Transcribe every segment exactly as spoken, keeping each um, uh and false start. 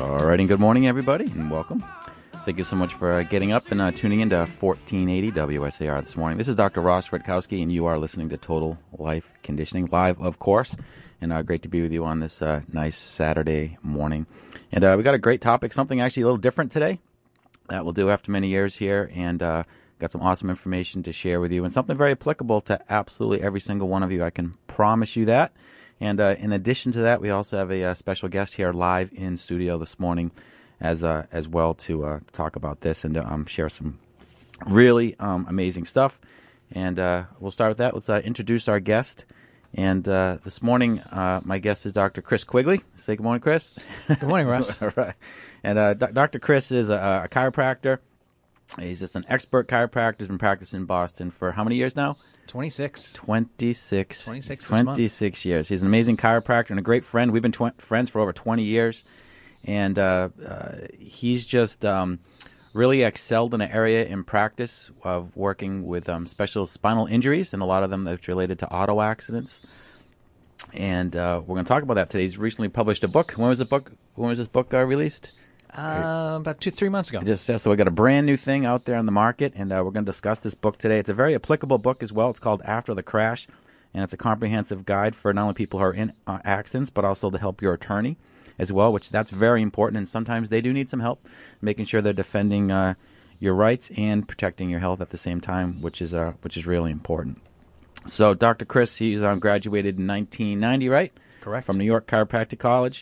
All right, and good morning, everybody, and welcome. Thank you so much for uh, getting up and uh, tuning into fourteen eighty W S A R this morning. This is Doctor Ross Redkowski, and you are listening to Total Life Conditioning, live, of course. And uh, great to be with you on this uh, nice Saturday morning. And uh, we got a great topic, something actually a little different today that we'll do after many years here, and uh, got some awesome information to share with you, and something very applicable to absolutely every single one of you. I can promise you that. And uh, in addition to that, we also have a, uh special guest here live in studio this morning as uh, as well to uh, talk about this and um, share some really um, amazing stuff. And uh, we'll start with that. Let's uh, introduce our guest. And uh, this morning, uh, my guest is Doctor Chris Quigley. Say good morning, Chris. Good morning, Russ. All right. And uh, D- Doctor Chris is a, a chiropractor. He's just an expert chiropractor. He's been practicing in Boston for how many years now? twenty-six. twenty-six. twenty-six this twenty-six years. He's an amazing chiropractor and a great friend. We've been tw- friends for over twenty years. And uh, uh, he's just um, really excelled in an area in practice of working with um, special spinal injuries, and a lot of them that's related to auto accidents. And uh, we're going to talk about that today. He's recently published a book. When was the book? When was this book uh, released? Uh, about two, three months ago. Just so we got a brand new thing out there on the market, and uh, we're going to discuss this book today. It's a very applicable book as well. It's called After the Crash, and it's a comprehensive guide for not only people who are in uh, accidents, but also to help your attorney as well, which that's very important. And sometimes they do need some help making sure they're defending uh, your rights and protecting your health at the same time, which is uh, which is really important. So, Doctor Chris, he's um, graduated in nineteen ninety, right? Correct. From New York Chiropractic College.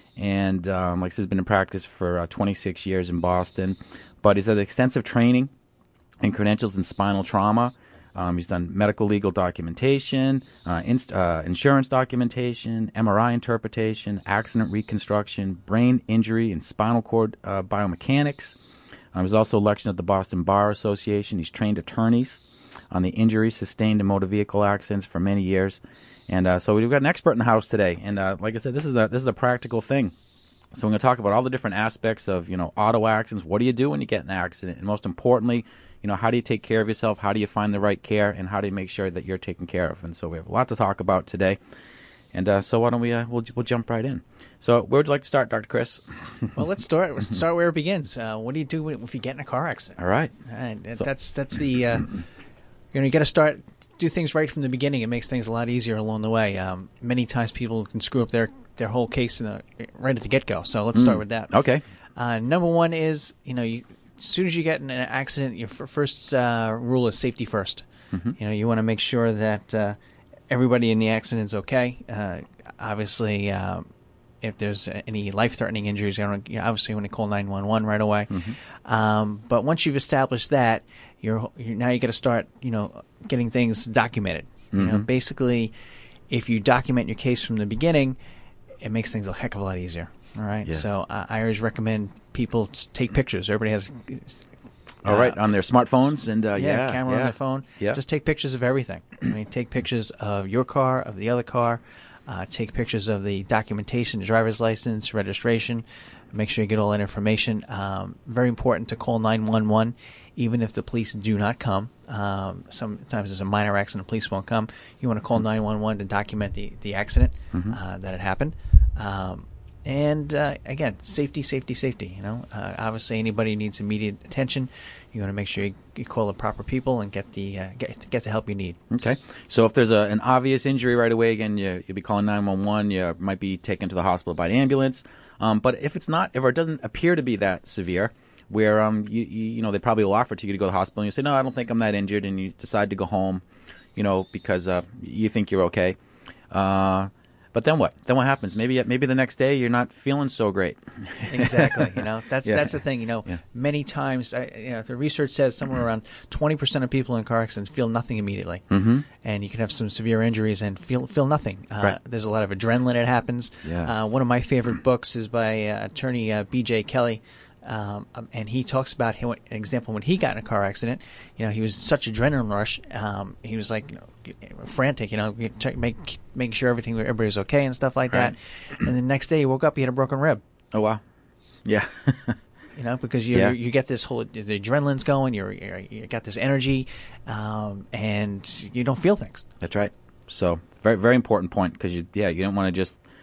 And um, like I said, he's been in practice for uh, twenty-six years in Boston. But he's had extensive training and credentials in spinal trauma. Um, he's done medical legal documentation, uh, inst- uh, insurance documentation, M R I interpretation, accident reconstruction, brain injury, and spinal cord uh, biomechanics. Um, he's also lectured at the Boston Bar Association. He's trained attorneys on the injuries sustained in motor vehicle accidents for many years. And uh, so we've got an expert in the house today. And uh, like I said, this is a, this is a practical thing. So we're going to talk about all the different aspects of, you know, auto accidents. What do you do when you get in an accident? And most importantly, you know, how do you take care of yourself? How do you find the right care? And how do you make sure that you're taken care of? And so we have a lot to talk about today. And uh, so why don't we, uh, we'll, we'll jump right in. So where would you like to start, Doctor Chris? Well, let's start Let's start where it begins. Uh, what do you do if you get in a car accident? All right. All right. So, that's, that's the, uh, you know, you got to start, do things right from the beginning. It makes things a lot easier along the way. Um, many times people can screw up their, their whole case in the, right at the get-go. So let's start mm, with that. Okay. Uh, number one is, you know, you, as soon as you get in an accident, your f- first uh, rule is safety first. Mm-hmm. You know, you want to make sure that uh, everybody in the accident is okay. Uh, obviously, uh, if there's any life-threatening injuries, you, know, you obviously want to call nine one one right away. Mm-hmm. Um, but once you've established that, you're, you're now you got to start, you know, getting things documented. Mm-hmm. You know, basically, if you document your case from the beginning, it makes things a heck of a lot easier. All right. Yes. So uh, I always recommend people t- take pictures. Everybody has. Uh, All right, on their smartphones and uh, yeah, yeah, camera yeah. on their phone. Yeah. Just take pictures of everything. I mean, take pictures of your car, of the other car. Uh, take pictures of the documentation, the driver's license, registration. Make sure you get all that information. Um, very important to call nine one one, even if the police do not come. Um, sometimes there's a minor accident, the police won't come. You want to call nine one one to document the, the accident Mm-hmm. uh, that had happened. Um, and uh, again, safety, safety, safety. You know, uh, obviously, anybody who needs immediate attention, you want to make sure you, you call the proper people and get the uh, get get the help you need. Okay. So if there's a, an obvious injury right away, again, you, you'll be calling nine one one. You might be taken to the hospital by an ambulance. Um, but if it's not, if it doesn't appear to be that severe, where um you, you you know they probably will offer to you to go to the hospital, and you say, no, I don't think I'm that injured, and you decide to go home, you know, because uh, you think you're okay. Uh, But then what? Then what happens? Maybe maybe the next day you're not feeling so great. Exactly. You know, that's Yeah. that's the thing. You know, Yeah. many times, I, you know, the research says somewhere around twenty percent of people in car accidents feel nothing immediately, Mm-hmm. and you can have some severe injuries and feel feel nothing. Uh, Right. There's a lot of adrenaline that happens. Yes. Uh, one of my favorite books is by uh, attorney uh, B J Kelly. Um, um, and he talks about him, an example when he got in a car accident. You know, he was such adrenaline rush. Um, he was like, you know, frantic. You know, check, make making sure everything, everybody was okay and stuff like Right. that. And the next day, he woke up, he had a broken rib. Oh wow. Yeah. You know, because you Yeah. you get this whole the adrenaline's going. You're, you're you got this energy, um, and you don't feel things. That's right. So very very important point because you yeah you don't want to just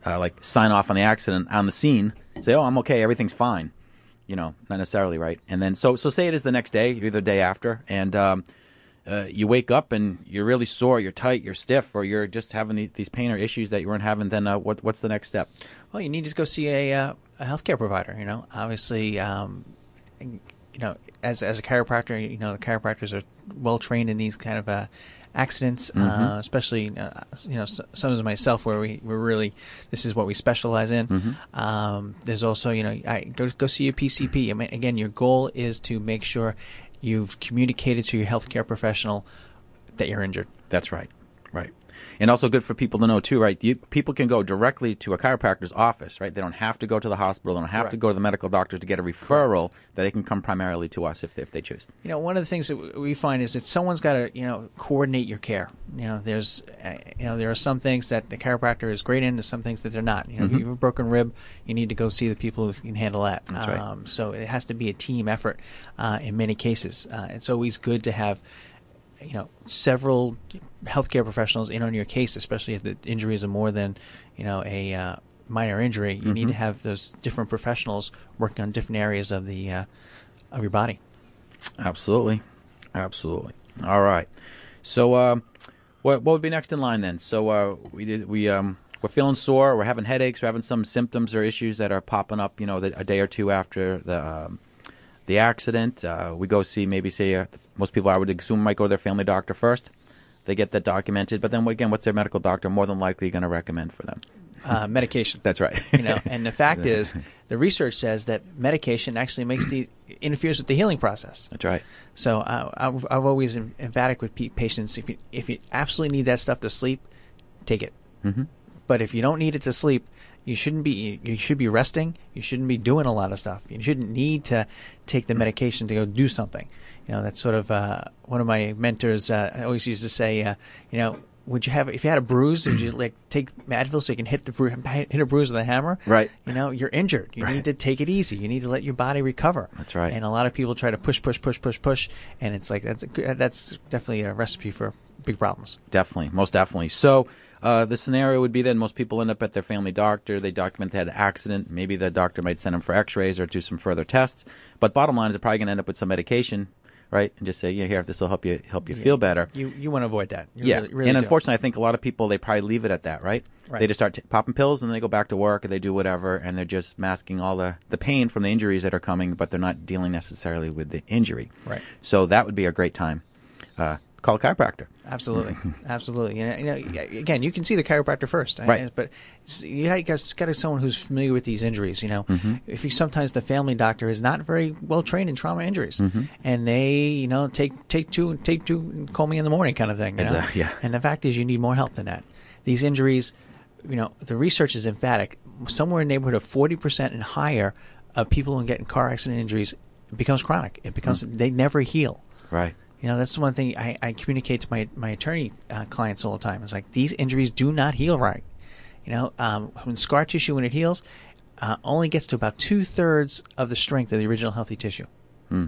uh, like sign off on the accident on the scene, say, "Oh, I'm okay, everything's fine." You know, not necessarily, right? And then so so say it is the next day, either the day after, and um, uh, you wake up and you're really sore, you're tight, you're stiff, or you're just having the, these pain or issues that you weren't having. Then uh, what what's the next step? Well, you need to go see a, uh, a healthcare provider. You know, obviously, um, you know, as as a chiropractor, you know, the chiropractors are well trained in these kind of uh, accidents, mm-hmm. uh, especially uh, you know, some as myself, where we we're really this is what we specialize in. Mm-hmm. Um, there's also, you know, I go go see a P C P. I mean, again, your goal is to make sure you've communicated to your healthcare professional that you're injured. That's right, right. And also good for people to know, too, right? You, people can go directly to a chiropractor's office, right? They don't have to go to the hospital. They don't have Correct. to go to the medical doctor to get a referral. Correct. That they can come primarily to us if they, if they choose. You know, one of the things that we find is that someone's got to, you know, coordinate your care. You know, there's, uh, you know, there are some things that the chiropractor is great in, and some things that they're not. You know, mm-hmm. if you have a broken rib, you need to go see the people who can handle that. That's right. Um, so it has to be a team effort uh, in many cases. Uh, it's always good to have, you know, several healthcare professionals in on your case, especially if the injuries are more than, you know, a uh, minor injury. You mm-hmm. need to have those different professionals working on different areas of the uh, of your body. Absolutely, absolutely. All right. So, um, what what would be next in line then? So uh, we did we um we're feeling sore, we're having headaches, we're having some symptoms or issues that are popping up, you know, the, a day or two after the. Um, The accident, uh, we go see maybe say uh, most people I would assume might go to their family doctor first. They get that documented, but then again, what's their medical doctor more than likely going to recommend for them? Uh, medication. That's right. You know, and the fact is, the research says that medication actually makes the interferes with the healing process. That's right. So uh, I've, I've always em- emphatic with pe- patients: if you if you absolutely need that stuff to sleep, take it. Mm-hmm. But if you don't need it to sleep, you shouldn't be. You should be resting. You shouldn't be doing a lot of stuff. You shouldn't need to take the medication to go do something. You know, that's sort of uh, one of my mentors. Uh, always used to say, uh, you know, would you have if you had a bruise? Would you like take Advil so you can hit the bru- hit a bruise with a hammer? Right. You know, you're injured. You right. need to take it easy. You need to let your body recover. That's right. And a lot of people try to push, push, push, push, push, and it's like that's a, that's definitely a recipe for big problems. Definitely, most definitely. So. Uh, the scenario would be then most people end up at their family doctor. They document they had an accident. Maybe the doctor might send them for x-rays or do some further tests. But bottom line is they're probably going to end up with some medication, right? And just say, yeah, here, this will help you help you yeah. feel better. You you want to avoid that. You yeah. Really, really and do. unfortunately, I think a lot of people, they probably leave it at that, right? Right. They just start t- popping pills and they go back to work or they do whatever, and they're just masking all the, the pain from the injuries that are coming, but they're not dealing necessarily with the injury. Right. So that would be a great time. Uh, call a chiropractor. Absolutely, absolutely. You know, you know, again, you can see the chiropractor first, right? But you got got someone who's familiar with these injuries. You know, mm-hmm. if you sometimes the family doctor is not very well trained in trauma injuries, mm-hmm. and they, you know, take take two, take two, and call me in the morning kind of thing. You know? a, yeah. And the fact is, you need more help than that. These injuries, you know, the research is emphatic. Somewhere in the neighborhood of forty percent and higher of people who get in car accident injuries, it becomes chronic. It becomes mm-hmm. they never heal. Right. You know, that's one thing I, I communicate to my, my attorney uh, clients all the time. It's like, these injuries do not heal right. You know, um, when scar tissue, when it heals, uh, only gets to about two-thirds of the strength of the original healthy tissue. Mm.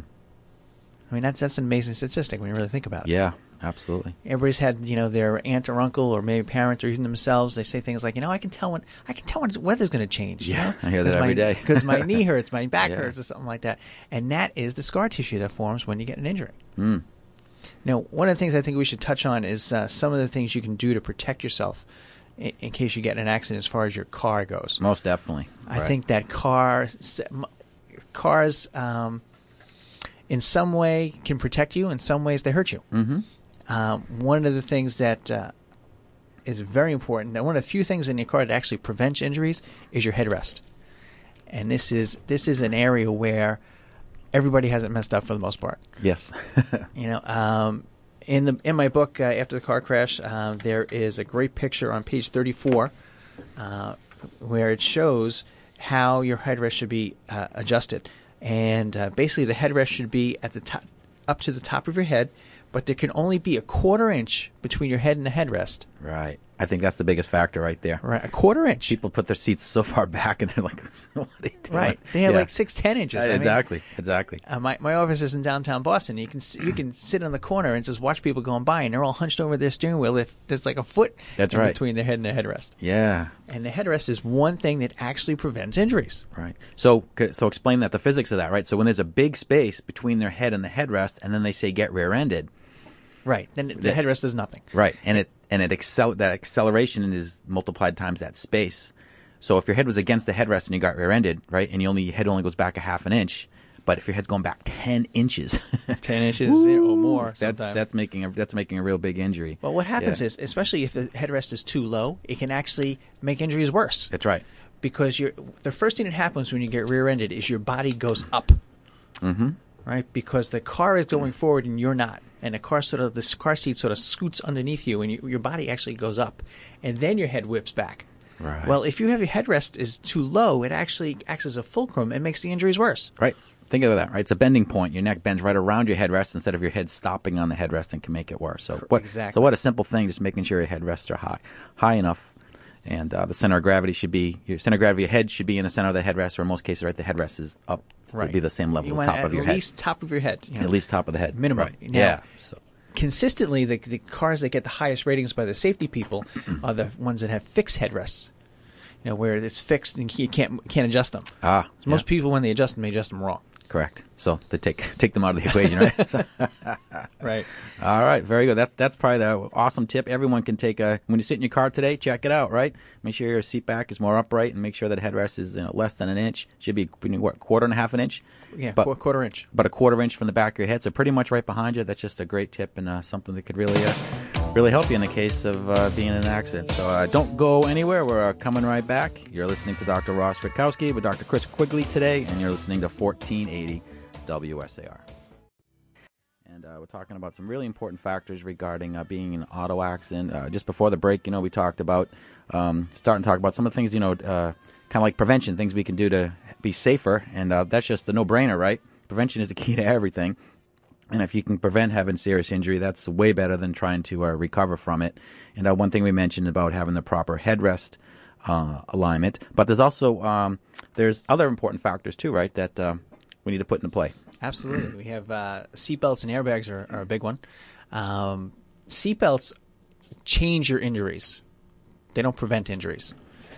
I mean, that's that's an amazing statistic when you really think about it. Yeah, absolutely. Everybody's had, you know, their aunt or uncle or maybe parent or even themselves, they say things like, you know, I can tell when I can tell when the weather's going to change. Yeah, you know? I hear that every my, day. Because my knee hurts, my back yeah. hurts or something like that. And that is the scar tissue that forms when you get an injury. Mm. Now, one of the things I think we should touch on is uh, some of the things you can do to protect yourself in, in case you get in an accident as far as your car goes. Most definitely. I right. think that car, cars um, in some way can protect you. In some ways, they hurt you. Mm-hmm. Um, one of the things that uh, is very important, that one of the few things in your car that actually prevents injuries is your headrest. And this is this is an area where everybody has it messed up for the most part. Yes. You know, um, in the in my book, uh, After the Car Crash, uh, there is a great picture on page thirty-four uh, where it shows how your headrest should be uh, adjusted. And uh, basically, the headrest should be at the top, up to the top of your head, but there can only be a quarter inch between your head and the headrest. Right. I think that's the biggest factor right there. Right, a quarter inch. People put their seats so far back, and they're like, "What are they doing?" Right, they have Yeah. like six, ten inches. Uh, I mean, exactly, exactly. Uh, my my office is in downtown Boston. You can s- you can sit in the corner and just watch people going by, and they're all hunched over their steering wheel. If there's like a foot That's in right. between their head and their headrest, Yeah. and the headrest is one thing that actually prevents injuries. Right. So, c- so explain that, the physics of that, right? So when there's a big space between their head and the headrest, and then they say get rear-ended, Right, then the The- headrest does nothing. right? And it and it accel- that acceleration is multiplied times that space. So if your head was against the headrest and you got rear-ended, right, and you only your head only goes back a half an inch, but if your head's going back ten inches, Ten inches or more. that's sometimes. that's making a that's making a real big injury. Well, what happens Yeah. is, especially if the headrest is too low, it can actually make injuries worse. That's right. Because you're, the first thing that happens when you get rear-ended is your body goes up. Mm-hmm. Right? Because the car is going forward and you're not. And the car sort of, this car seat sort of scoots underneath you, and you, your body actually goes up. And then your head whips back. Right. Well, if you have your headrest is too low, it actually acts as a fulcrum and makes the injuries worse. Right. Think of that, right? It's a bending point. Your neck bends right around your headrest instead of your head stopping on the headrest and can make it worse. So what? Exactly. So what a simple thing, just making sure your headrests are high, high enough, and uh, the center of gravity should be your center of gravity of your head should be in the center of the headrest, or in most cases, right, the headrest is up to Right. be the same level You as want top of your at head, least top of your head. you know. at least top of the head, Minimum. Right. Now- yeah. So Consistently, the, the cars that get the highest ratings by the safety people are the ones that have fixed headrests. You know, where it's fixed and you can't can't adjust them. ah, Most yeah, people, when they adjust them, they adjust them wrong. correct. So they take take them out of the equation, right? So- Right. All right, very good. That that's probably the awesome tip. Everyone can take a when you sit in your car today, check it out. Right, make sure your seat back is more upright, and make sure that headrest is you know, less than an inch. Should be what quarter and a half an inch. Yeah, but qu- quarter inch. but a quarter inch from the back of your head, so pretty much right behind you. That's just a great tip and uh, something that could really uh, really help you in the case of uh, being in an accident. So uh, don't go anywhere. We're uh, coming right back. You're listening to Doctor Ross Rutkowski with Doctor Chris Quigley today, and you're listening to fourteen eighty W S A R. And uh, we're talking about some really important factors regarding uh, being in an auto accident. Uh, just before the break, you know, we talked about um, starting to talk about some of the things, you know, uh, kind of like prevention, things we can do to be safer. And uh, that's just a no-brainer, right? Prevention is the key to everything. And if you can prevent having serious injury, that's way better than trying to uh, recover from it. And uh, one thing we mentioned about having the proper headrest uh, alignment. But there's also um, there's other important factors too, right, that uh, we need to put into play. Absolutely. We have uh, seatbelts and airbags are, are a big one. Um, seatbelts change your injuries. They don't prevent injuries.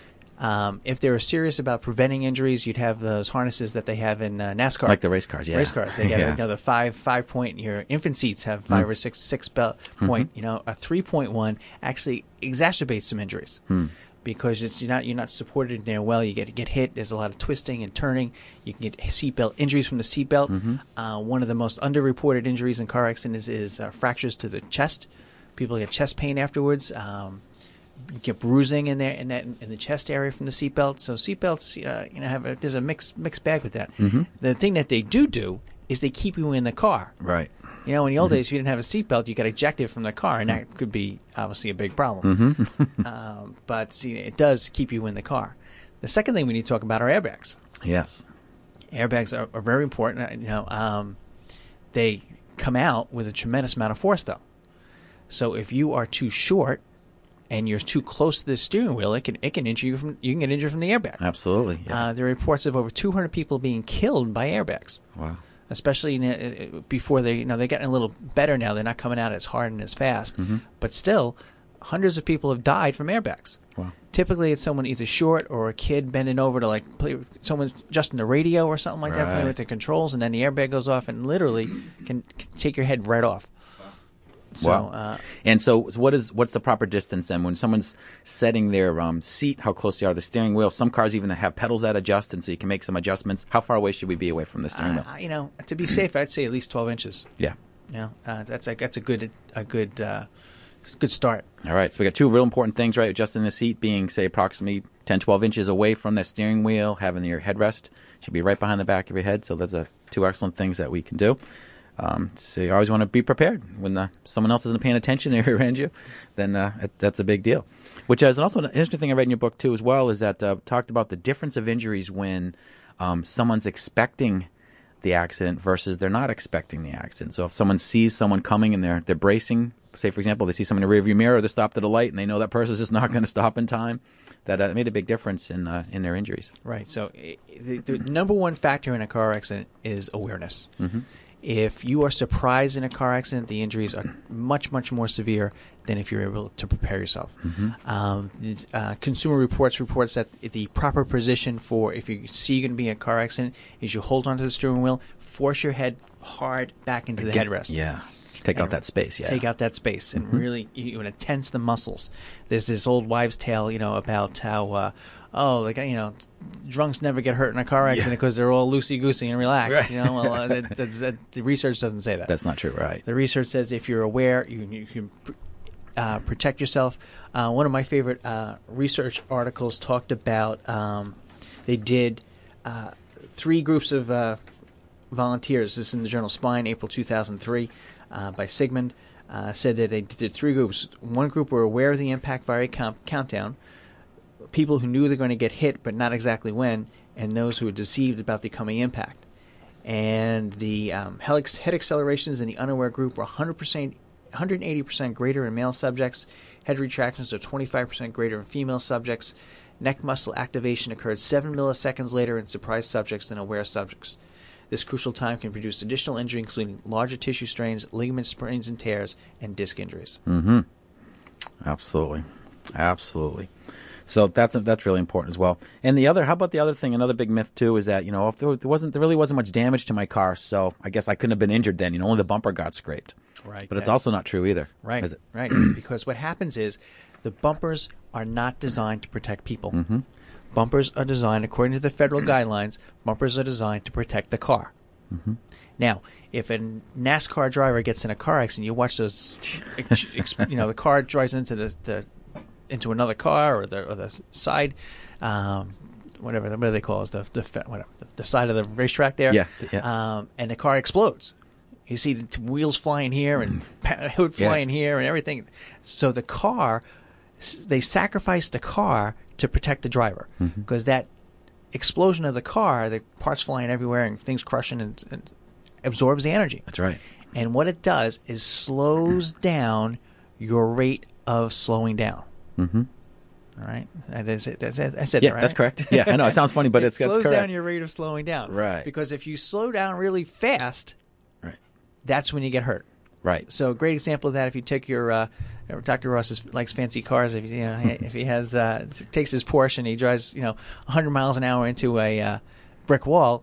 Um, if they were serious about preventing injuries, you'd have those harnesses that they have in uh, NASCAR. Like the race cars, yeah. Race cars. They get Yeah. you know, the five five point. Your infant seats have five or six six belt point. You know, a three point one actually exacerbates some injuries because it's you're not you're not supported in there well. You get get hit. There's a lot of twisting and turning. You can get seatbelt injuries from the seatbelt. Uh, one of the most underreported injuries in car accidents is, is uh, fractures to the chest. People get chest pain afterwards. Um, you get bruising in there in that in the chest area from the seatbelt. So seatbelts, uh, you know, have a, there's a mixed mixed bag with that. Mm-hmm. The thing that they do do is they keep you in the car. Right. You know, in the old days, if you didn't have a seatbelt, you got ejected from the car, and that could be obviously a big problem. Mm-hmm. um, but see, it does keep you in the car. The second thing we need to talk about are airbags. Yes. Airbags are, are very important. Uh, You know, um, they come out with a tremendous amount of force, though. So if you are too short and you're too close to the steering wheel, it can it can injure you from you can get injured from the airbag. Absolutely. Yeah. Uh, there are reports of over two hundred people being killed by airbags. Wow. Especially you know, before they, you know, they're getting a little better now. They're not coming out as hard and as fast, Mm-hmm. but still, hundreds of people have died from airbags. Wow. Typically, it's someone either short or a kid bending over to like play with someone adjusting the radio or something like that, playing Right. with the controls, and then the airbag goes off and literally can, can take your head right off. So, Wow. uh, And so, so what is what's the proper distance then when someone's setting their um, seat? How close they are to the steering wheel? Some cars even have pedals that adjust, and so you can make some adjustments. How far away should we be away from the steering wheel? uh, you know, to be safe, I'd say at least twelve inches. Yeah. You know, uh, that's like that's a good a good uh, good start. All right. So we got two real important things, right? Adjusting the seat, being say approximately ten, twelve inches away from the steering wheel, having your headrest should be right behind the back of your head. So those are two excellent things that we can do. Um, so you always want to be prepared when the, someone else isn't paying attention and around you. Then uh, it, that's a big deal. Which is also an interesting thing I read in your book too, as well, is that uh, talked about the difference of injuries when um, someone's expecting the accident versus they're not expecting the accident. So if someone sees someone coming and they're they're bracing say, for example, they see someone in the rearview mirror, they're stopped at a light, and they know that person's just not going to stop in time. That uh, made a big difference in uh, in their injuries. Right. So the, the number one factor in a car accident is awareness. Mm-hmm. If you are surprised in a car accident, the injuries are much, much more severe than if you're able to prepare yourself. Mm-hmm. Um, uh, Consumer Reports reports that the proper position for if you see you're going to be in a car accident is you hold onto the steering wheel, force your head hard back into the Get, headrest. Yeah. Take and out that space, yeah. Take out that space, and mm-hmm. really, you want to tense the muscles. There's this old wives' tale, you know, about how, uh, oh, like you know, drunks never get hurt in a car accident because yeah. they're all loosey goosey and relaxed. Right. You know, well, uh, that, that, that, the research doesn't say that. That's not true, right? The research says if you're aware, you, you can uh, protect yourself. Uh, one of my favorite uh, research articles talked about. Um, they did uh, three groups of uh, volunteers. This is in the journal Spine, April two thousand three. Uh, by Sigmund, uh, said that they did three groups. One group were aware of the impact via count- countdown, people who knew they're going to get hit but not exactly when, and those who were deceived about the coming impact. And the um, head accelerations in the unaware group were one hundred percent, one hundred eighty percent greater in male subjects. Head retractions are twenty-five percent greater in female subjects. Neck muscle activation occurred seven milliseconds later in surprised subjects than aware subjects. This crucial time can produce additional injury, including larger tissue strains, ligament sprains and tears, and disc injuries. Mm-hmm. Absolutely. Absolutely. So that's that's really important as well. And the other, how about the other thing? Another big myth too is that you know if there wasn't there really wasn't much damage to my car, so I guess I couldn't have been injured then. You know, only the bumper got scraped. Right. But it's also not true either. Right. Is it? Right. Because what happens is the bumpers are not designed to protect people. Mm-hmm. Bumpers are designed, according to the federal guidelines, bumpers are designed to protect the car. Mm-hmm. Now, if a NASCAR driver gets in a car accident, you watch those, you know, the car drives into the, the into another car or the or the side, um, whatever, what do they call it, the the whatever, the side of the racetrack there. Yeah. yeah. Um, and the car explodes. You see the wheels flying here and hood flying yeah. here and everything. So the car, they sacrifice the car to protect the driver because mm-hmm. that explosion of the car, the parts flying everywhere and things crushing and, and absorbs the energy. That's right. And what it does is slows down your rate of slowing down. Mm-hmm. All right, that is it. That's it. I said yeah, that right. That's correct. Yeah, I know it sounds funny, but it it's that's slows correct. down your rate of slowing down. Right. Because if you slow down really fast, right, that's when you get hurt. Right. So a great example of that, if you take your uh, Doctor Ross is, likes fancy cars. If you know, if he has uh, takes his Porsche and he drives, you know, one hundred miles an hour into a uh, brick wall,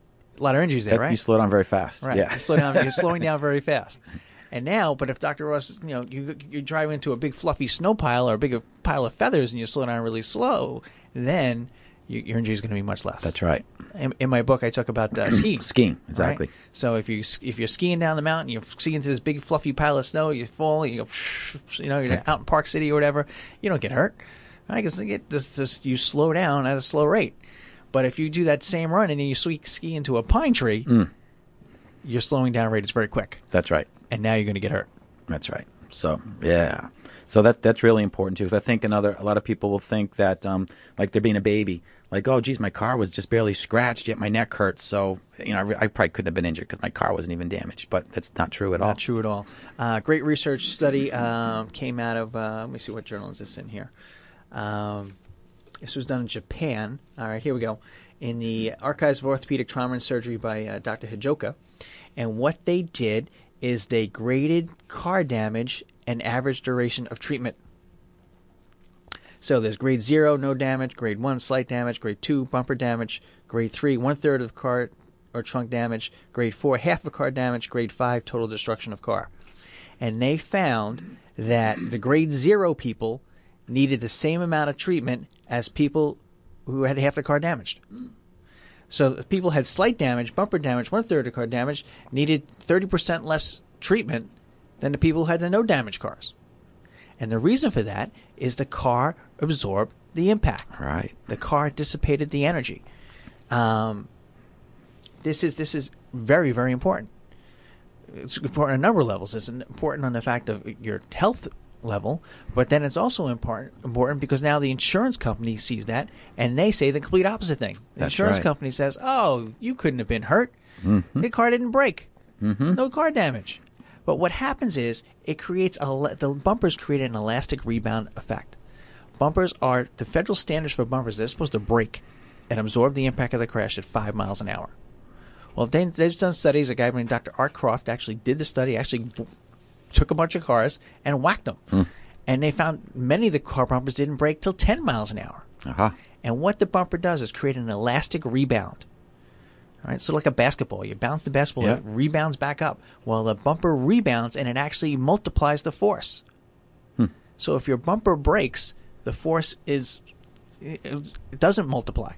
a lot of injuries there, if right? You slow down very fast. Right. Yeah. You slow down. You're slowing down very fast. And now, but if Doctor Ross, you know, you you drive into a big fluffy snow pile or a big pile of feathers and you slow down really slow, then you, your injury is going to be much less. That's right. In, in my book, I talk about uh, skiing. Skiing, exactly. Right? So if you if you're skiing down the mountain, you ski into this big fluffy pile of snow, you fall, you go, you know, you're okay. out in Park City or whatever, you don't get hurt. I guess get this, this, you slow down at a slow rate. But if you do that same run and then you ski into a pine tree, mm. your slowing down rate is very quick. That's right. And now you're going to get hurt. That's right. So yeah, so that that's really important too. Because I think another a lot of people will think that um, like they're being a baby, like oh geez, my car was just barely scratched, yet my neck hurts. So you know I, re- I probably couldn't have been injured because my car wasn't even damaged. But that's not true at all. Not true at all. Uh, great research study um, came out of. Uh, let me see what journal is this in here. Um, this was done in Japan. All right, here we go. In the Archives of Orthopedic Trauma and Surgery by uh, Doctor Hijoka, and what they did is they graded car damage and average duration of treatment. So there's grade zero, no damage, grade one, slight damage, grade two, bumper damage, grade three, one-third of car or trunk damage, grade four, half of car damage, grade five, total destruction of car. And they found that the grade zero people needed the same amount of treatment as people who had half the car damaged. So if people had slight damage, bumper damage, one-third of car damage, needed thirty percent less treatment than the people who had the no-damage cars. And the reason for that is the car absorbed the impact. Right. The car dissipated the energy. Um, this is this is very, very important. It's important on a number of levels. It's important on the fact of your health level, but then it's also important important because now the insurance company sees that and they say the complete opposite thing. The That's insurance right. company says, "Oh, you couldn't have been hurt. Mm-hmm. The car didn't break. Mm-hmm. No car damage." But what happens is it creates a, the bumpers create an elastic rebound effect. Bumpers are the federal standards for bumpers. They're supposed to brake and absorb the impact of the crash at five miles an hour. Well, they, they've done studies. A guy named Doctor Art Croft actually did the study. Actually took a bunch of cars and whacked them, Hmm. and they found many of the car bumpers didn't brake till ten miles an hour. Uh-huh. And what the bumper does is create an elastic rebound. All right, so like a basketball, you bounce the basketball, Yeah. it rebounds back up. Well, the bumper rebounds, and it actually multiplies the force. Hmm. So if your bumper breaks, the force is it, it doesn't multiply,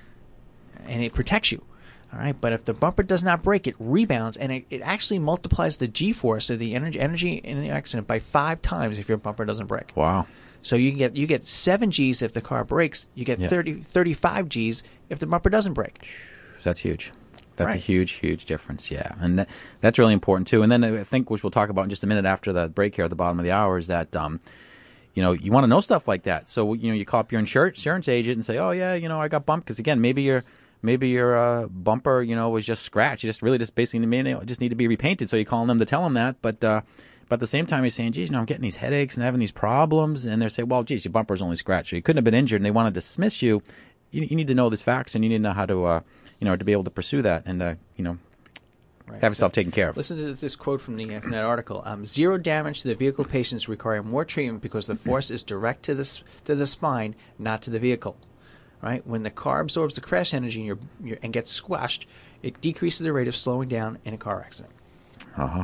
and it protects you. All right, but if the bumper does not break, it rebounds, and it, it actually multiplies the G-force, or the energy energy in the accident, by five times if your bumper doesn't break. Wow. So you can get you get seven G's if the car breaks. You get Yeah. thirty, thirty-five G's if the bumper doesn't break. That's huge. That's a Right. huge, huge difference. Yeah, and that, that's really important too. And then I think, which we'll talk about in just a minute after the break here at the bottom of the hour, is that um, you know, you want to know stuff like that. So you know, you call up your insur- insurance agent and say, oh yeah, you know, I got bumped because again, maybe your maybe your uh, bumper, you know, was just scratched. You just really just basically may just need to be repainted. So you call them to tell them that, but. Uh, But at the same time, he's saying, geez, you know, I'm getting these headaches and having these problems. And they're saying, well, geez, your bumper's only scratched. So you couldn't have been injured. And they want to dismiss you. You, you need to know these facts, and you need to know how to, uh, you know, to be able to pursue that and, uh, you know, Right. have yourself taken care of. Listen to this quote from, the, from that article. Um, Zero damage to the vehicle patients require more treatment because the force is direct to the, s- to the spine, not to the vehicle. Right? When the car absorbs the crash energy in your, your, and gets squashed, it decreases the rate of slowing down in a car accident. Uh-huh.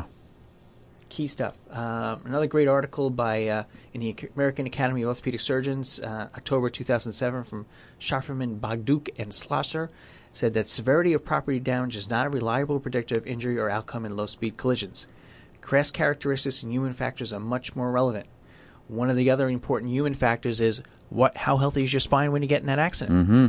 Key stuff. Uh, another great article by uh, in the American Academy of Orthopedic Surgeons, uh, October two thousand seven, from Schafferman, Bogduk, and Schlosser, said that severity of property damage is not a reliable predictor of injury or outcome in low-speed collisions. Crash characteristics and human factors are much more relevant. One of the other important human factors is what, how healthy is your spine when you get in that accident? Mm-hmm.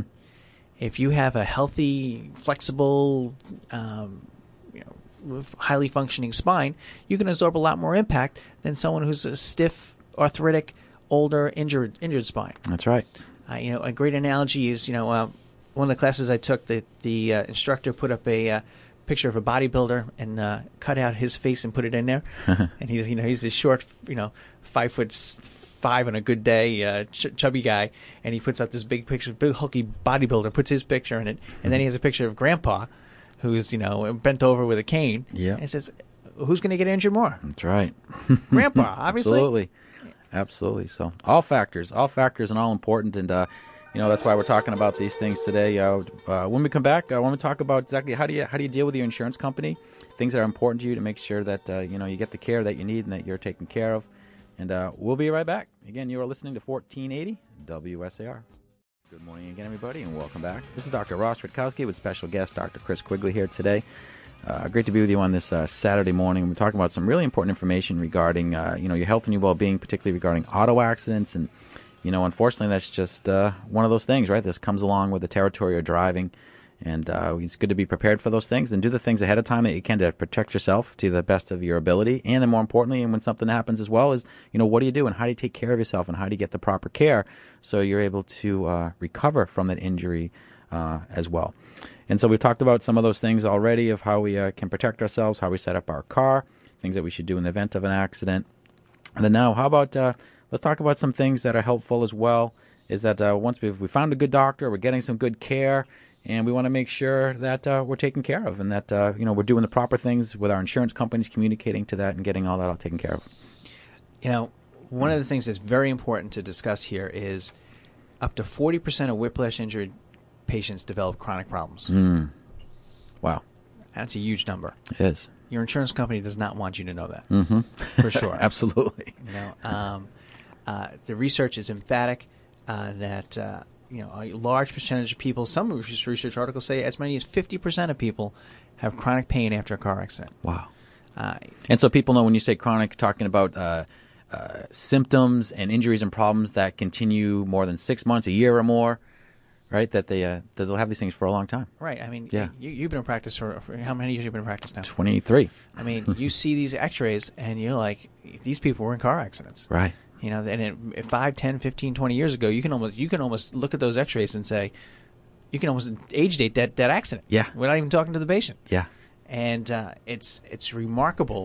If you have a healthy, flexible, um, you know, with highly functioning spine, you can absorb a lot more impact than someone who's a stiff, arthritic, older, injured injured spine. That's right. Uh, you know, a great analogy is, you know, uh, one of the classes I took, the the uh, instructor put up a uh, picture of a bodybuilder and uh, cut out his face and put it in there. And he's, you know, he's a short, you know, five foot s- five on a good day, uh, ch- chubby guy, and he puts up this big picture, big hulky bodybuilder, puts his picture in it, and then he has a picture of Grandpa, who's, you know, bent over with a cane. Yeah. And says, who's going to get injured more? That's right. Grandpa, obviously. Absolutely. Absolutely. So all factors, all factors and all important. And, uh, you know, that's why we're talking about these things today. Uh, uh, when we come back, I want to talk about exactly how do you how do you deal with your insurance company, things that are important to you to make sure that, uh, you know, you get the care that you need and that you're taken care of. And uh, we'll be right back. Again, you are listening to fourteen eighty W S A R. Good morning again, everybody, and welcome back. This is Doctor Ross Rutkowski with special guest Doctor Chris Quigley here today. Uh, great to be with you on this uh, Saturday morning. We're talking about some really important information regarding, uh, you know, your health and your well-being, particularly regarding auto accidents. And, you know, unfortunately, that's just uh, one of those things, right? This comes along with the territory of driving. And uh, it's good to be prepared for those things and do the things ahead of time that you can to protect yourself to the best of your ability. And then more importantly, and when something happens as well, is, you know, what do you do and how do you take care of yourself and how do you get the proper care so you're able to uh, recover from that injury uh, as well. And so we've talked about some of those things already of how we uh, can protect ourselves, how we set up our car, things that we should do in the event of an accident. And then now, how about uh, let's talk about some things that are helpful as well, is that uh, once we've we found a good doctor, we're getting some good care, and we want to make sure that uh, we're taken care of and that uh, you know, we're doing the proper things with our insurance companies, communicating to that and getting all that all taken care of. You know, one of the things that's very important to discuss here is up to forty percent of whiplash-injured patients develop chronic problems. Mm. Wow. That's a huge number. It is. Your insurance company does not want you to know that, Mm-hmm. for sure. Absolutely. You know, um, uh, the research is emphatic uh, that uh, you know, a large percentage of people, some research articles say as many as fifty percent of people have chronic pain after a car accident. Wow. Uh, And so people know when you say chronic, talking about uh, uh, symptoms and injuries and problems that continue more than six months, a year or more, right? That they uh, that they'll have these things for a long time. right. I mean, Yeah. you, you've been in practice for, for how many years? You've been in practice now? twenty-three. I mean, you see these X-rays, and you're like, these people were in car accidents. Right. You know, and it, five, ten, fifteen, twenty years ago, you can almost you can almost look at those X-rays and say, you can almost age date that, that accident. Yeah. Without even talking to the patient. Yeah. And uh, it's it's remarkable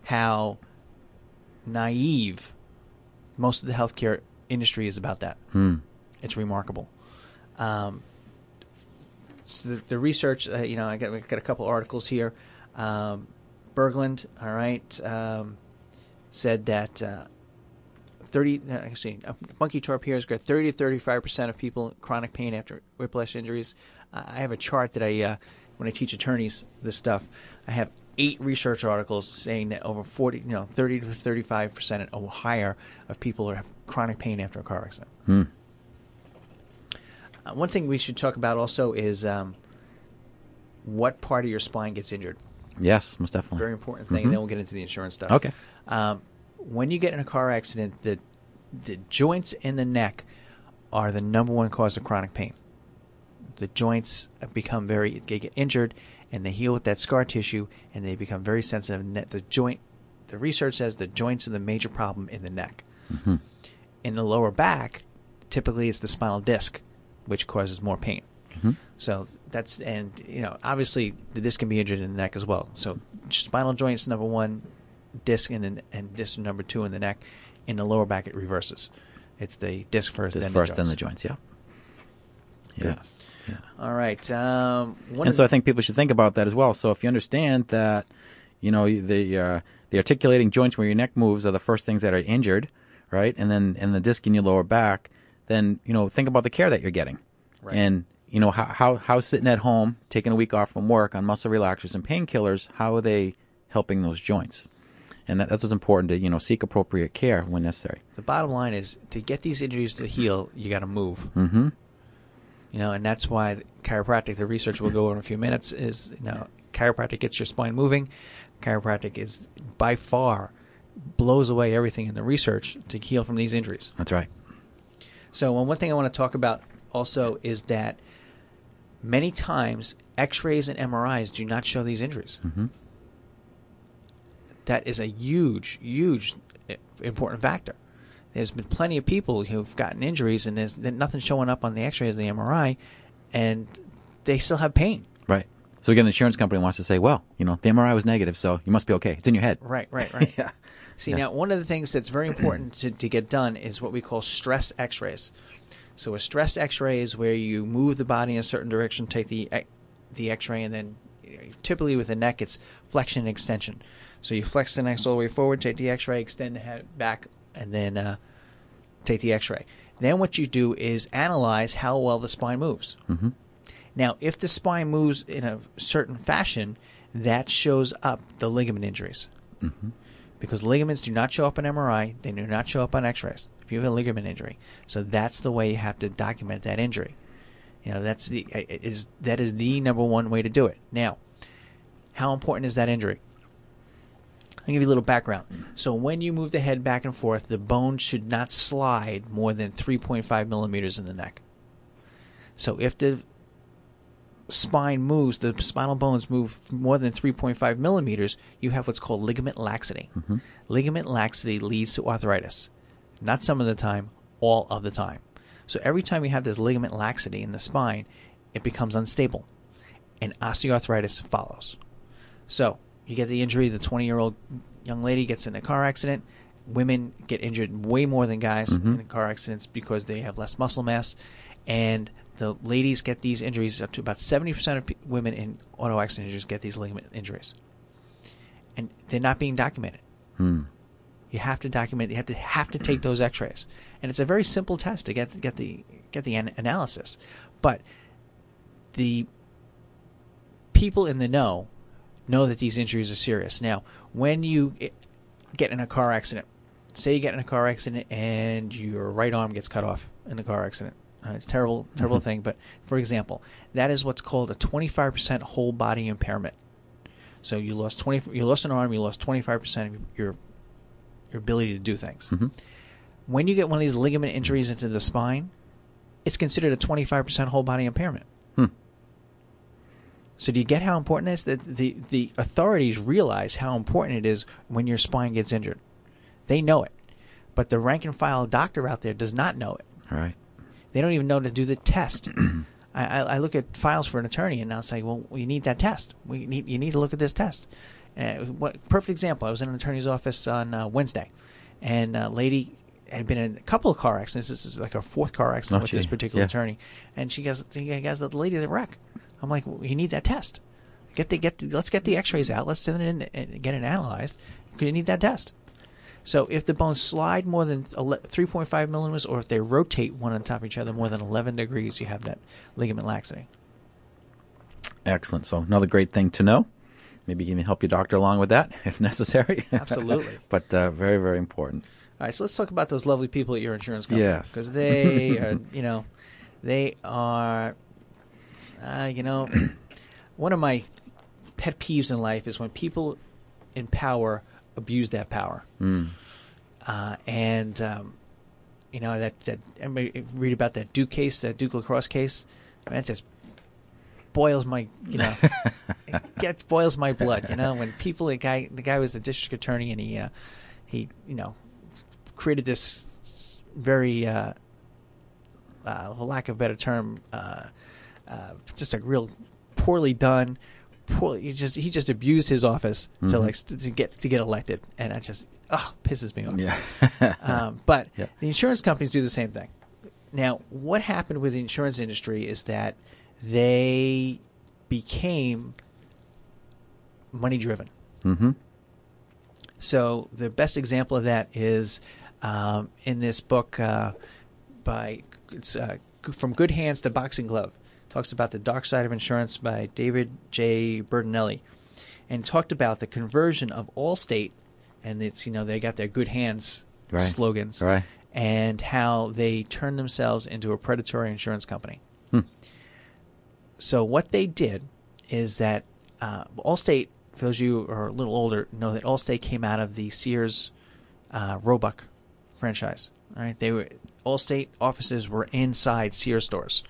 how naive most of the healthcare industry is about that. Hmm. It's remarkable. Um, so the, the research, uh, you know, I got, I got a couple articles here. Um, Berglund, all right, um, said that uh, thirty. Uh, actually, uh, Monkey Torp here has got thirty to thirty-five percent of people in chronic pain after whiplash injuries. Uh, I have a chart that I, uh, when I teach attorneys this stuff, I have eight research articles saying that over forty, you know, thirty to thirty-five percent or higher of people have chronic pain after a car accident. Hmm. Uh, one thing we should talk about also is um, what part of your spine gets injured. Yes, most definitely. Very important thing, Mhm. and then we'll get into the insurance stuff. Okay. Um, when you get in a car accident, the the joints in the neck are the number one cause of chronic pain. The joints become very, they get injured, and they heal with that scar tissue, and they become very sensitive. And the joint, the research says the joints are the major problem in the neck. Mm-hmm. In the lower back, typically it's the spinal disc, which causes more pain. Mm-hmm. So that's, and you know, obviously the disc can be injured in the neck as well. So spinal joints number one, disc and then and disc number two in the neck. In the lower back, it reverses. It's the disc first, Disc then first, the then joints. the joints. Yeah. Yes. Yeah. All right. Um, one And of so the- I think people should think about that as well. So if you understand that, you know, the uh, the articulating joints where your neck moves are the first things that are injured, right? And then and the disc in your lower back, then you know think about the care that you're getting, Right. and you know how how how sitting at home taking a week off from work on muscle relaxers and painkillers, how are they helping those joints? And that, that's what's important to you know seek appropriate care when necessary. the bottom line is to get these injuries to heal, you got to move. Mm-hmm. You know, and that's why chiropractic, the research we'll go over in a few minutes, is, you know, chiropractic gets your spine moving. Chiropractic is by far blows away everything in the research to heal from these injuries. That's right. So um, one thing I want to talk about also is that many times X-rays and M R Is do not show these injuries. Mm-hmm. That is a huge, huge eh, important factor. There's been plenty of people who've gotten injuries and there's nothing showing up on the X-rays, the M R I, and they still have pain. Right. So again, the insurance company wants to say, well, you know, the M R I was negative, so you must be okay. It's in your head. Right, right, right. Yeah. See, Yeah. now, one of the things that's very important to, to get done is what we call stress X-rays. So a stress X-ray is where you move the body in a certain direction, take the the X-ray, and then typically with the neck, it's flexion and extension. So you flex the neck all the way forward, take the X-ray, extend the head back, and then uh, take the X-ray. Then what you do is analyze how well the spine moves. Mm-hmm. Now, if the spine moves in a certain fashion, that shows up the ligament injuries. Mm-hmm. Because ligaments do not show up on M R I, they do not show up on X-rays if you have a ligament injury. So that's the way you have to document that injury. You know, that's the it is that is the number one way to do it. Now, how important is that injury? I'll give you a little background. So when you move the head back and forth, the bone should not slide more than three point five millimeters in the neck. So if the spine moves, the spinal bones move more than three point five millimeters, you have what's called ligament laxity. Mm-hmm. Ligament laxity leads to arthritis. Not some of the time, all of the time. So every time you have this ligament laxity in the spine, it becomes unstable, and osteoarthritis follows. So you get the injury, the twenty-year-old young lady gets in a car accident. Women get injured way more than guys Mm-hmm. in car accidents because they have less muscle mass, and the ladies get these injuries. Up to about seventy percent of pe- women in auto accident injuries get these ligament injuries, and they're not being documented. Hmm. You have to document. You have to have to take those X-rays, and it's a very simple test to get get the get the an- analysis. But the people in the know know that these injuries are serious. Now, when you get in a car accident, say you get in a car accident and your right arm gets cut off in the car accident. Uh, it's a terrible, terrible Mm-hmm. thing. But for example, that is what's called a twenty-five percent whole body impairment. So you lost twenty, you lost an arm, you lost twenty-five percent of your your ability to do things. Mm-hmm. When you get one of these ligament injuries into the spine, it's considered a twenty-five percent whole body impairment. Hmm. So do you get how important it is? That the, the authorities realize how important it is when your spine gets injured. They know it. But the rank and file doctor out there does not know it. All right. They don't even know to do the test. I, I, I look at files for an attorney and I'll say, well, you need that test. We need You need to look at this test. Uh, what perfect example? I was in an attorney's office on uh, Wednesday, and a lady had been in a couple of car accidents. This is like her fourth car accident Oh, with gee. this particular Yeah. attorney, and she goes, "He goes, the lady's a wreck." I'm like, well, "You need that test. Get the get. The, let's get the X-rays out. Let's send it in and get it analyzed. You need that test." So if the bones slide more than three point five millimeters, or if they rotate one on top of each other more than eleven degrees, you have that ligament laxity. Excellent. So another great thing to know. Maybe you can help your doctor along with that if necessary. Absolutely. But uh, very, very important. All right, so let's talk about those lovely people at your insurance company. Yes. Because they are, you know, they are, uh, you know, one of my pet peeves in life is when people in power abuse that power. Mm. Uh, and, um, you know, that, that everybody read about that Duke case, that Duke lacrosse case. Man, it just boils my, you know, it gets, boils my blood, you know, when people, the guy, the guy was the district attorney, and he, uh, he, you know, created this very, uh, uh, for lack of a better term, uh, uh, just a real poorly done, poorly. He just he just abused his office mm-hmm. to like to get to get elected, and it just oh pisses me off. Yeah. um, but yeah. the insurance companies do the same thing. Now, what happened with the insurance industry is that they became money driven. Mm-hmm. So the best example of that is um, in this book uh, by it's uh, From Good Hands to Boxing Glove. It talks about the dark side of insurance by David J. Bertinelli, and talked about the conversion of Allstate, and it's you know they got their good hands right. slogans, right. and how they turned themselves into a predatory insurance company. Hmm. So what they did is that uh, Allstate, for those of you who are a little older, know that Allstate came out of the Sears uh, Roebuck franchise. All right, they were Allstate offices were inside Sears stores,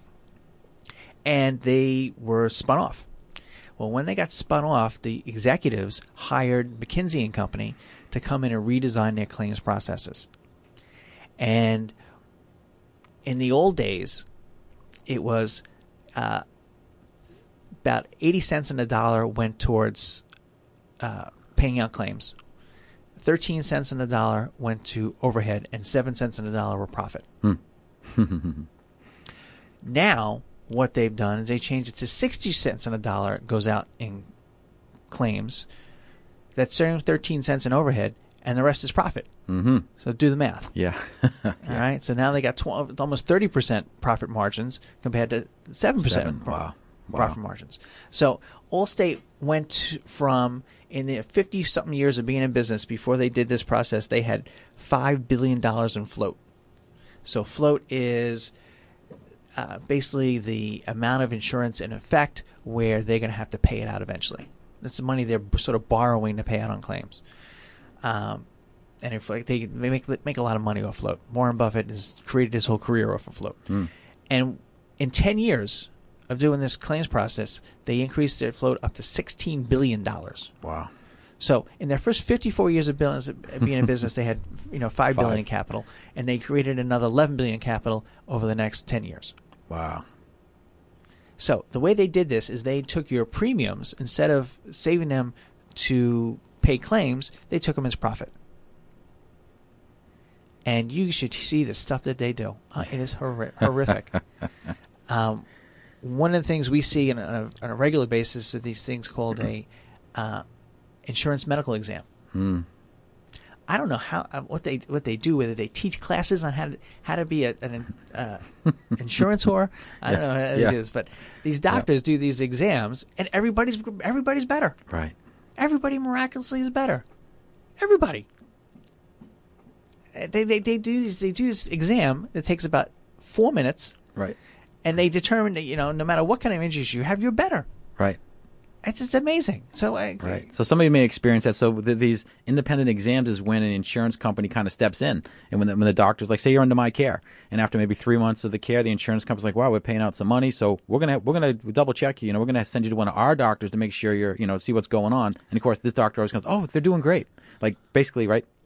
and they were spun off. Well, when they got spun off, the executives hired McKinsey and Company to come in and redesign their claims processes. And in the old days, it was uh, about eighty cents in the dollar went towards uh, paying out claims. thirteen cents in the dollar went to overhead, and seven cents in the dollar were profit. Hmm. Now, what they've done is they changed it to sixty cents in a dollar goes out in claims. That's thirteen cents in overhead, and the rest is profit. Mm-hmm. So do the math. Yeah. yeah. All right. So now they got twelve, almost thirty percent profit margins compared to seven percent Seven. pro- Wow. Wow. profit margins. So Allstate went from, in the fifty-something years of being in business, before they did this process, they had five billion dollars in float. So float is uh, basically the amount of insurance in effect where they're going to have to pay it out eventually. That's the money they're sort of borrowing to pay out on claims. Um, and if like they, they make make a lot of money off float. Warren Buffett has created his whole career off of float. Mm. And in ten years of doing this claims process, they increased their float up to sixteen billion dollars. Wow. So in their first fifty-four years of business, being in business, they had you know five, five billion in capital, and they created another eleven billion in capital over the next ten years. Wow. So the way they did this is they took your premiums, instead of saving them to pay claims, they took them as profit. And you should see the stuff that they do. Uh, it is hor- horrific. um, one of the things we see on a, on a regular basis are these things called a uh, insurance medical exam. Hmm. I don't know how uh, what they what they do, whether they teach classes on how to how to be a, an uh, insurance whore. I don't Yeah. know how Yeah. it is, but these doctors yeah. do these exams, and everybody's everybody's better. Right. Everybody miraculously is better. Everybody. They they they do this they do this exam that takes about four minutes. Right. And they determine that you know no matter what kind of injuries you have, you're better. Right. It's just amazing. So I, right. So somebody may experience that. So th- these independent exams is when an insurance company kind of steps in, and when the, when the doctor's like, say you're under my care, and after maybe three months of the care, the insurance company's like, wow, we're paying out some money, so we're gonna we're gonna double check you. You know, we're gonna send you to one of our doctors to make sure you're you know see what's going on. And of course, this doctor always goes, oh, they're doing great. Like basically, right?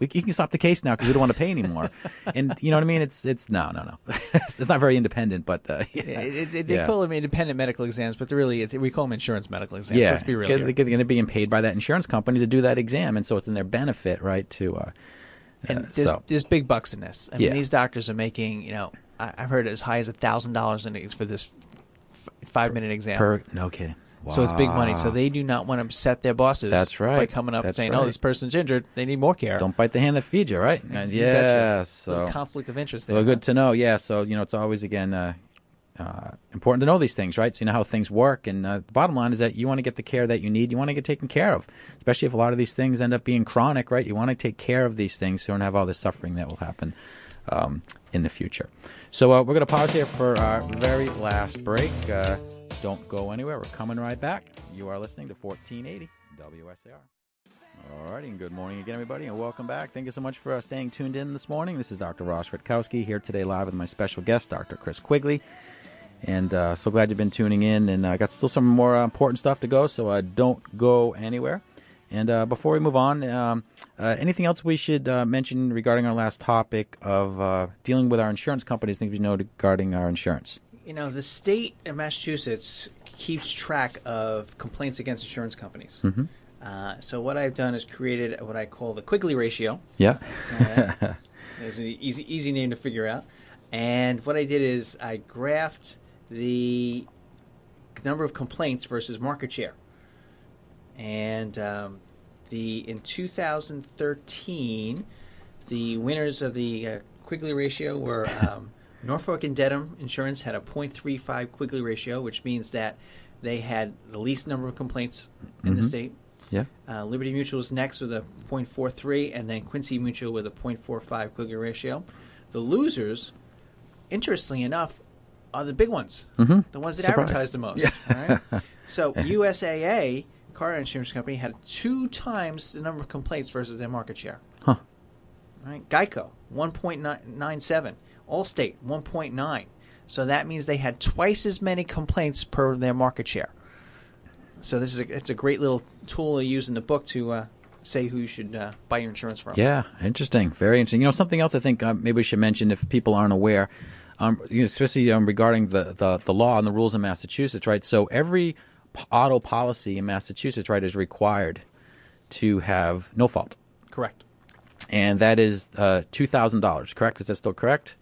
we, you can stop the case now because we don't want to pay anymore. And you know what I mean? It's it's no, no, no. It's not very independent, but uh, yeah. It, it, they yeah. call them independent medical exams, but they're really it's, we call them insurance medical exams. Yeah, Let's be real. They're, they're being paid by that insurance company to do that exam, and so it's in their benefit, right? To uh, and uh, there's, so. there's big bucks in this. I mean, Yeah. these doctors are making, you know, I, I've heard as high as a thousand dollars for this f- five minute exam. Per, no kidding. Wow. So it's big money. So they do not want to upset their bosses. That's right. By coming up That's and saying, right. "Oh, this person's injured. They need more care." Don't bite the hand that feeds you, right? You Yeah. betcha. So Little conflict of interest there. well, good huh? to know. Yeah. So you know, it's always again uh, uh, important to know these things, right? So you know how things work. And uh, the bottom line is that you want to get the care that you need. You want to get taken care of, especially if a lot of these things end up being chronic, right? You want to take care of these things so you don't have all this suffering that will happen um, in the future. So uh, we're going to pause here for our very last break. Uh, don't go anywhere. We're coming right back. You are listening to fourteen eighty W S A R. All righty, and good morning again, everybody, and welcome back. Thank you so much for uh, staying tuned in this morning. This is Doctor Ross Rutkowski here today live with my special guest, Doctor Chris Quigley. And uh, so glad you've been tuning in. And I uh, got still some more uh, important stuff to go, so uh, don't go anywhere. And uh, before we move on, um, uh, anything else we should uh, mention regarding our last topic of uh, dealing with our insurance companies, things we know regarding our insurance? You know, the state of Massachusetts keeps track of complaints against insurance companies. Mm-hmm. Uh, so what I've done is created what I call the Quigley ratio. Yeah. Uh, it's an easy, easy name to figure out. And what I did is I graphed the number of complaints versus market share. And um, the in two thousand thirteen, the winners of the uh, Quigley ratio were um, Norfolk and Dedham Insurance had a point three five Quigley ratio, which means that they had the least number of complaints in Mm-hmm. the state. Yeah. Uh, Liberty Mutual was next with a point four three, and then Quincy Mutual with a point four five Quigley ratio. The losers, interestingly enough, are the big ones, Mm-hmm. the ones that Surprise. advertise the most. Yeah. All right? So U S A A, car insurance company, had two times the number of complaints versus their market share. Huh. All right? Geico, one point nine seven. Allstate, one point nine. So that means they had twice as many complaints per their market share. So this is a, it's a great little tool to use in the book to uh, say who you should uh, buy your insurance from. Yeah, interesting. Very interesting. You know, something else I think uh, maybe we should mention if people aren't aware, um, you know, especially um, regarding the, the, the law and the rules in Massachusetts, right? So every p- auto policy in Massachusetts, right, is required to have no fault. Correct. And that is uh, two thousand dollars, correct? Is that still correct?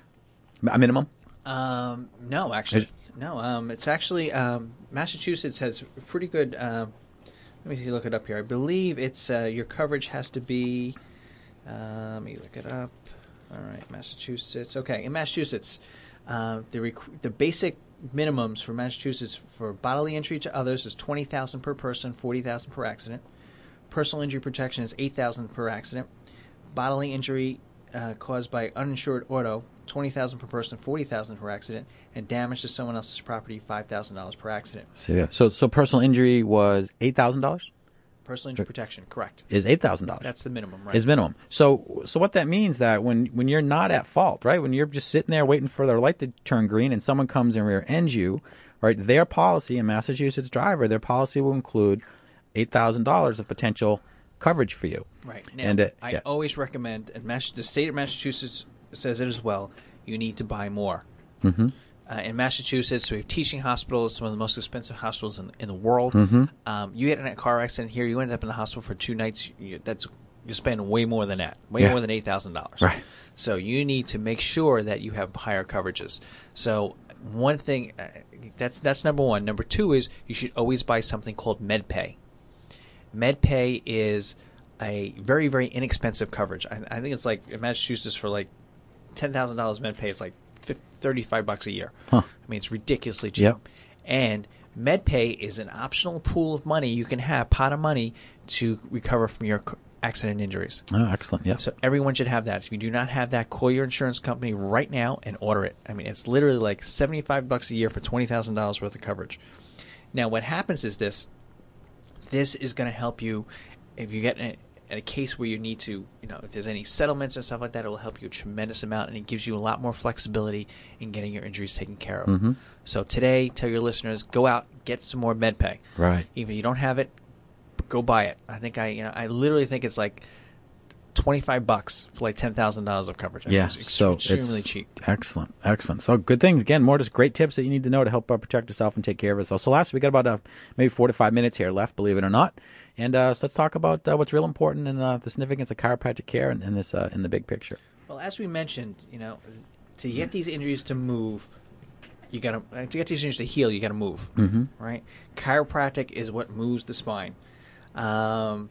A minimum? Um, no, actually. No, um, it's actually, um, Massachusetts has pretty good, um, let me see, look it up here. I believe it's, uh, your coverage has to be, uh, let me look it up. All right, Massachusetts. Okay, in Massachusetts, uh, the requ- the basic minimums for Massachusetts for bodily injury to others is twenty thousand dollars per person, forty thousand dollars per accident. Personal injury protection is eight thousand dollars per accident. Bodily injury uh, caused by uninsured auto, twenty thousand dollars per person, forty thousand dollars per accident, and damage to someone else's property, five thousand dollars per accident. So, yeah. so, so personal injury was eight thousand dollars? Personal injury protection, correct. Is eight thousand dollars. That's the minimum, right? Is minimum. So, so what that means that when, when you're not at fault, right? When you're just sitting there waiting for their light to turn green and someone comes and rear ends you, right? Their policy, a Massachusetts driver, their policy will include eight thousand dollars of potential coverage for you. Right. Now, And, uh, I yeah. always recommend, and Mass- the state of Massachusetts says it as well, you need to buy more. Mm-hmm. Uh, in Massachusetts, we have teaching hospitals, some of the most expensive hospitals in, in the world. Mm-hmm. Um, you get in a car accident here, you end up in the hospital for two nights. You, that's you spend way more than that, way Yeah. more than eight thousand dollars. Right. So you need to make sure that you have higher coverages. So one thing, uh, that's that's number one. Number two is you should always buy something called MedPay. MedPay is a very, very inexpensive coverage. I, I think it's like in Massachusetts for like ten thousand dollars MedPay is like thirty-five bucks a year. Huh. I mean, it's ridiculously cheap. Yep. And MedPay is an optional pool of money you can have, pot of money, to recover from your c- accident injuries. Oh, excellent. Yeah. So everyone should have that. If you do not have that, call your insurance company right now and order it. I mean, it's literally like seventy-five bucks a year for twenty thousand dollars worth of coverage. Now, what happens is this. This is going to help you if you get in a, in a case where you need to, you know, if there's any settlements and stuff like that, it will help you a tremendous amount, and it gives you a lot more flexibility in getting your injuries taken care of. Mm-hmm. So today, tell your listeners, go out, get some more MedPay. Right. Even if you don't have it, go buy it. I think I, you know, I literally think it's like twenty-five bucks for like ten thousand dollars of coverage. I mean, Yeah, it's ex- so extremely it's cheap. Excellent, excellent. So good things. Again, more just great tips that you need to know to help uh, protect yourself and take care of yourself. So last, we got about uh, maybe four to five minutes here left, believe it or not. And uh, so let's talk about uh, what's real important and uh, the significance of chiropractic care in, in this uh, in the big picture. Well, as we mentioned, you know, to get these injuries to move, you got to to get these injuries to heal. You got to move, Mm-hmm. right? Chiropractic is what moves the spine. Um,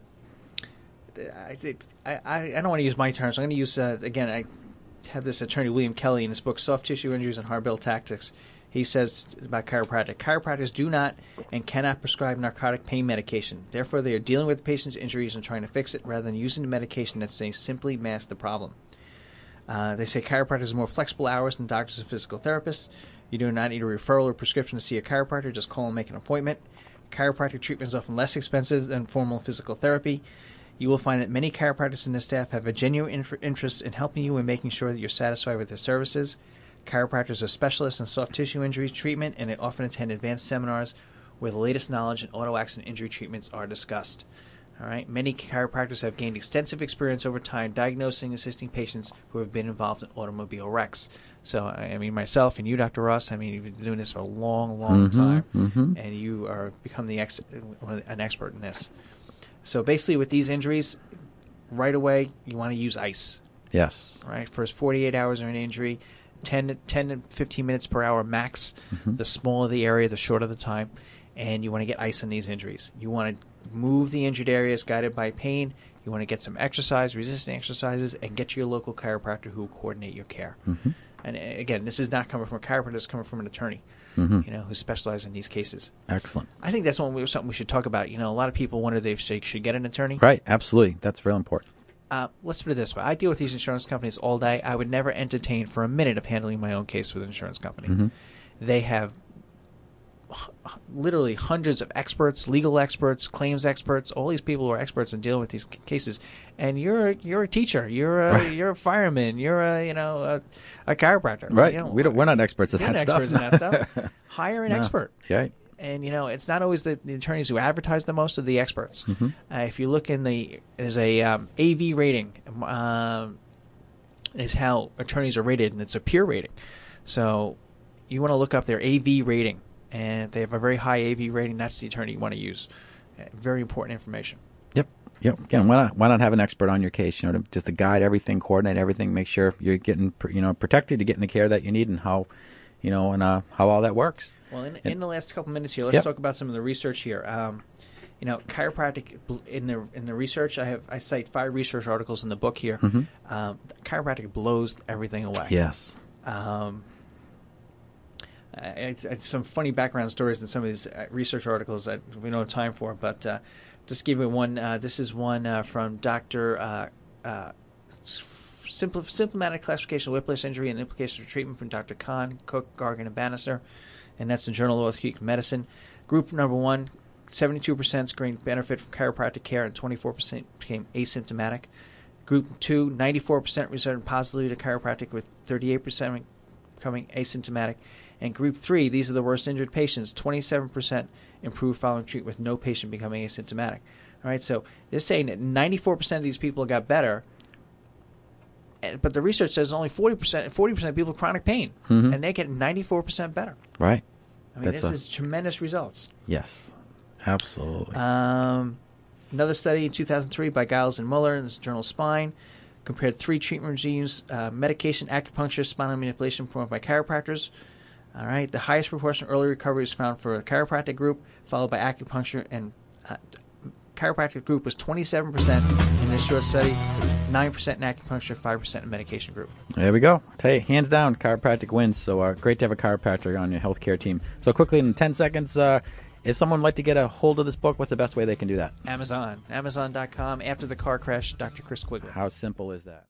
I think I, I, I don't want to use my terms. I'm going to use uh, again. I have this attorney William Kelly in his book "Soft Tissue Injuries and Hard Bill Tactics." He says about chiropractic: chiropractors do not and cannot prescribe narcotic pain medication. Therefore, they are dealing with the patient's injuries and trying to fix it rather than using the medication that may simply mask the problem. Uh, they say chiropractors have more flexible hours than doctors and physical therapists. You do not need a referral or prescription to see a chiropractor. Just call and make an appointment. Chiropractic treatment is often less expensive than formal physical therapy. You will find that many chiropractors and their staff have a genuine inf- interest in helping you and making sure that you're satisfied with their services. Chiropractors are specialists in soft tissue injuries treatment, and they often attend advanced seminars where the latest knowledge in auto accident injury treatments are discussed. All right. Many chiropractors have gained extensive experience over time diagnosing and assisting patients who have been involved in automobile wrecks. So, I mean, myself and you, Doctor Ross, I mean, you've been doing this for a long, long Mm-hmm, time, mm-hmm. and you are become the ex- an expert in this. So, basically, with these injuries, right away, you want to use ice. Yes. Right. First forty-eight hours of an injury, ten to, ten to fifteen minutes per hour max. Mm-hmm. The smaller the area, the shorter the time. And you want to get ice on these injuries. You want to move the injured areas guided by pain. You want to get some exercise, resistant exercises, and get to your local chiropractor who will coordinate your care. Mm-hmm. And uh, again, this is not coming from a chiropractor. It's coming from an attorney, Mm-hmm. you know, who specializes in these cases. Excellent. I think that's one we, something we should talk about. You know, a lot of people wonder if they should, should get an attorney. Right. Absolutely. That's real important. Uh, let's put it this way. I deal with these insurance companies all day. I would never entertain for a minute of handling my own case with an insurance company. Mm-hmm. They have h- literally hundreds of experts, legal experts, claims experts, all these people who are experts in dealing with these c- cases. And you're you're a teacher, you're a Right. you're a fireman, you're a you know a, a chiropractor. Right. You know, we don't, we're not experts at you're that not stuff. experts in that stuff. Hire an No. expert. Right. And, you know, it's not always the, the attorneys who advertise the most of the experts. Mm-hmm. Uh, if you look in the, there's a um, A V rating, um, is how attorneys are rated, and it's a peer rating. So you want to look up their A V rating, and if they have a very high A V rating, that's the attorney you want to use. Uh, very important information. Yep. Yep. Again, why not? Why not have an expert on your case? You know, to, just to guide everything, coordinate everything, make sure you're getting, pr- you know, protected, you're getting the care that you need, and how, you know, and uh, how all that works. Well, in, in the last couple minutes here, let's Yep. talk about some of the research here. Um, you know, chiropractic in the in the research, I have I cite five research articles in the book here. Mm-hmm. Um, chiropractic blows everything away. Yes. Um, I, I, some funny background stories in some of these uh, research articles that we don't have time for, but uh, just give you one. Uh, this is one uh, from Doctor Uh, uh, Simple, Symptomatic Classification of Whiplash Injury and Implications for Treatment from Doctor Kahn, Cook, Gargan, and Bannister. And that's the Journal of Orthopedic Medicine. Group number one, seventy-two percent screened benefit from chiropractic care and twenty-four percent became asymptomatic. Group two, ninety-four percent responded positively to chiropractic with thirty-eight percent becoming asymptomatic. And group three, these are the worst injured patients, twenty-seven percent improved following treatment with no patient becoming asymptomatic. All right, so they're saying that ninety-four percent of these people got better, but the research says only forty percent, forty percent of people with chronic pain, Mm-hmm. and they get ninety-four percent better. Right. I mean, That's this a- is tremendous results. Yes. Absolutely. Um, another study in two thousand three by Giles and Muller in the Journal of Spine compared three treatment regimes, uh, medication, acupuncture, spinal manipulation performed by chiropractors. All right, the highest proportion of early recovery was found for the chiropractic group, followed by acupuncture, and uh, chiropractic group was twenty-seven percent in this short study, nine percent in acupuncture, five percent in medication group. There we go. I tell you, hands down, chiropractic wins. So uh, great to have a chiropractor on your healthcare team. So quickly, in ten seconds, uh, if someone would like to get a hold of this book, what's the best way they can do that? Amazon, amazon dot com. After the car crash, Doctor Chris Quigley. How simple is that?